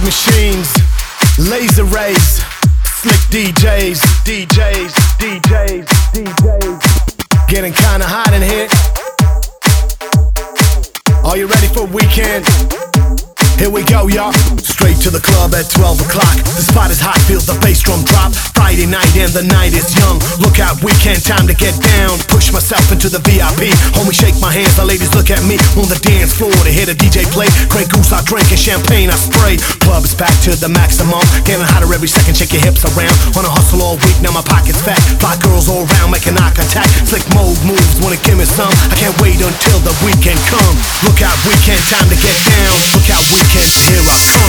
machines, laser rays, slick DJs, getting kinda hot in here. Are you ready for a weekend? Here we go, y'all. Straight to the club at 12 o'clock. The spot is hot, feel the bass drum drop. Friday night and the night is young. Look out, weekend, time to get down. Push myself into the VIP. Homie, shake my hands, the ladies look at me on the dance floor to hear the DJ play. Grey Goose, I drink, and champagne I spray. Club is back to the maximum. Getting hotter every second, shake your hips around. On a hustle all week, now my pocket's fat. Fly girls all around, making eye contact. Slick mode moves, wanna give me some. I can't wait until the weekend come. Look out, weekend, time to get down. Look out, weekend, here I come.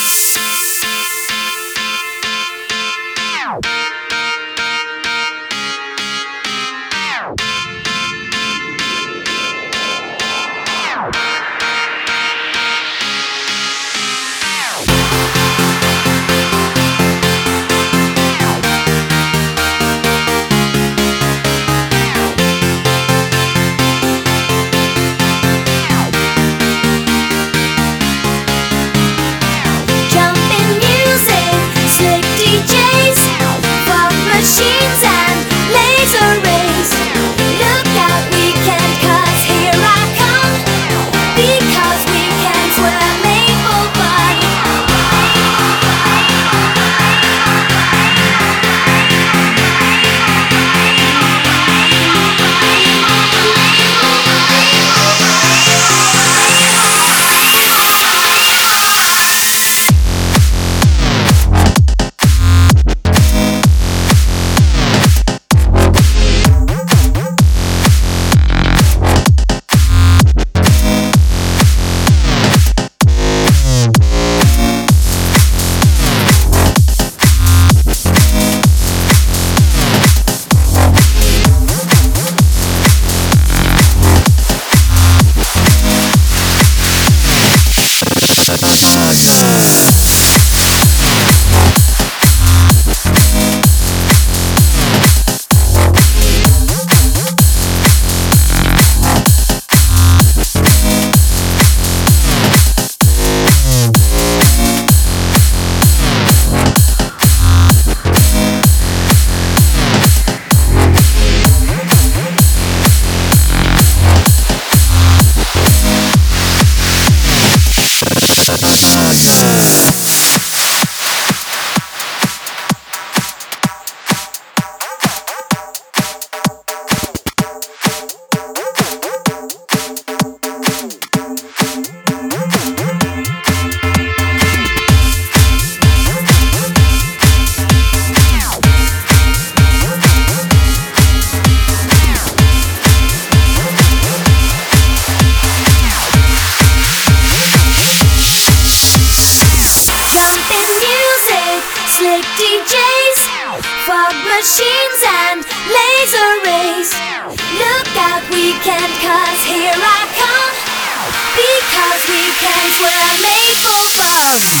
Fog machines and laser rays. Look out, weekend, 'cause here I come. Because weekends were made for fun.